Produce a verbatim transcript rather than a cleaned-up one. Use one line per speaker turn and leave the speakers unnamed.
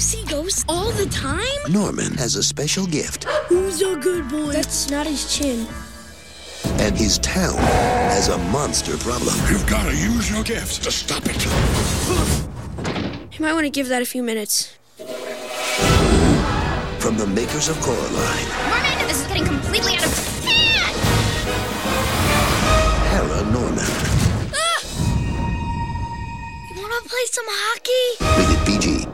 see ghosts all the time?
Norman has a special gift.
Who's a good boy? That's not his chin.
And his town has a monster problem.
You've got to use your gift to stop it.
You might want to give that a few minutes.
From the makers of Coraline.
Norman, this is getting completely out of...